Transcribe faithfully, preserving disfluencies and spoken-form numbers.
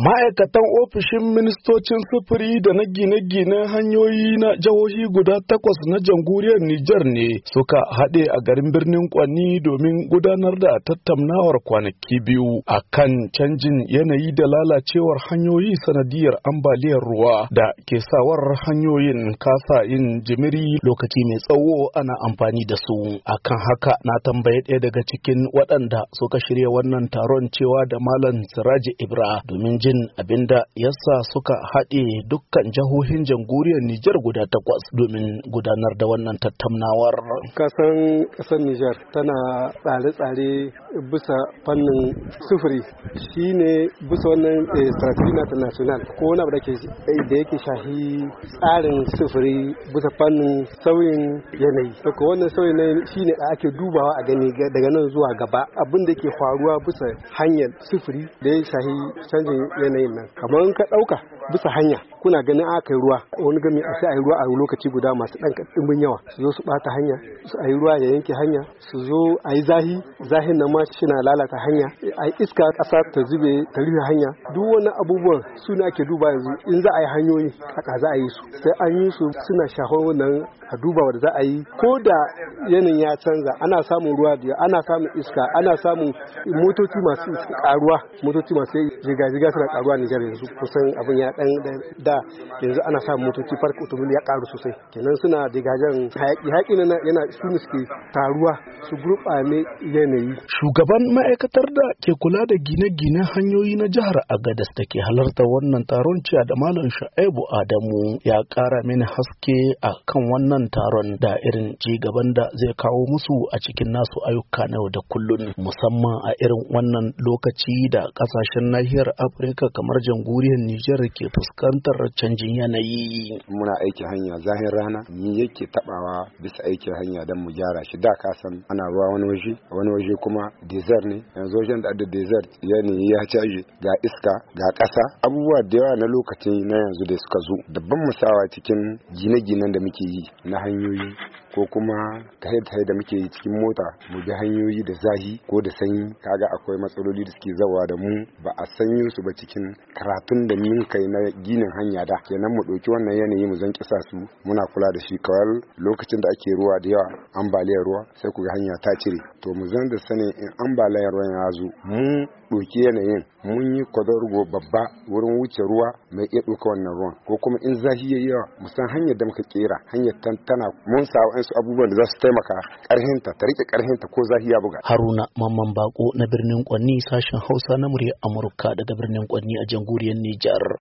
Ma'aikatan ofishin ministocin sufuri da na gine-ginen hanyoyi na jihohi guda takwas na jamhuriyar Nijar ne suka haɗe a garin birnin Kwanni domin gudanar da tattaunawar kwanaki biyu a kan canjin yanayi da lalacewar hanyoyi sanadiyar ambaliyar ruwa da ke sawar hanyoyin kasa yin jimiri lokaci mai tsawo ana amfani da su. Akan haka na tambaye ɗaya daga cikin waɗanda suka shirya wannan taron cewa da Malam Siraji Ibra domin jin abinda yasa suka haɗe dukkan jihohin jamhuriyar Nijar guda takwas domin gudanar da wannan tattaunawar. Kasan ƙasar Nijar tana tsare-tsare bisa fannin sufuri shine bisa wannan strategy national ko wani abu da ke da yake shahi tsarin sufuri bisa fannin sauyin yanayi. Saka wannan sauyin yanayi shine da ake dubawa a gani daga nan zuwa gaba abin da ke faruwa bisa hanyar sufuri da ya shahi canjin yanayin nan. Kamar ka ɗauka bisa hanya kuna ganin aka yi ruwa wani gami a sai a yi ruwa a lokaci guda masu ɗan ɗimbin yawa su zo su ɓata hanya su a yi ruwa ya yanke hanya su zo a yi zahi zahin nan ma shi na lalata hanya a yi iska ƙasa ta zube ta rufe hanya duk wani abubuwan su ne ake duba yanzu in za a yi hanyoyi haka za a yi su sai an yi su suna shafar wannan a duba wanda za a yi ko da yanayin ya canza ana samun ruwa da ana samun iska ana samun motoci masu karuwa motoci masu jiga-jiga suna karuwa Nijar yanzu kusan abin ya dan da yanzu ana samun motoci farko automobile ya karu sosai kenan suna digajen hayaki hayaki na yana su ne suke taruwa su gurbane yanayi. Shugaban ma'aikatar da ke kula da gine-ginen hanyoyi na jihar Agadez da ke halarta wannan taron ciya da Malam Shu'aibu Adamu ya kara mini haske akan wannan taron da irin ci gaban da zai kawo musu a cikin nasu ayyuka na yau da kullun musamman a irin wannan lokaci da kasashen nahiyar Afirka kamar jamhuriyar Nijar ke fuskantar canjin yanayi. Muna aiki hanya zahin rana ni yake tabawa bisa aikin hanya don mu gyara shi da ka san ana ruwa wani waje wani waje kuma desert ne yanzu wajen da da desert yanayi ya caje ga iska ga ƙasa abubuwa da yawa na lokaci na yanzu da suka zo dabban musawa cikin gine-ginen da muke yi na hanyoyi ko kuma tahe-tahe da muke yi cikin mota mu bi hanyoyi da zahi ko da sanyi kaga akwai matsaloli da suke zawa da mu ba a sanyo su ba cikin karatun da mun kai na ginin hanya da kenan mu ɗauki wannan yanayi mu zan kisa su muna kula da shi kawai lokacin da ake ruwa da yawa ambaliyar ruwa sai ku ga hanya ta cire to mu zan da sani in ambaliyar ruwa ya zo mu ɗauki yanayin mun yi kwadargo babba wurin wuce ruwa mai iya ɗauka wannan ruwan ko kuma in zahi yayi yawa mu san hanyar da muka kera hanyar tana mun sa wa'ansu abubuwan da za su taimaka ƙarhinta ta rike ƙarhinta ko zahi ya buga. Haruna Mamman Bako na birnin Kwanni sashen Hausa na muryar Amurka daga birnin Kwanni a jamhuriyar Nijar.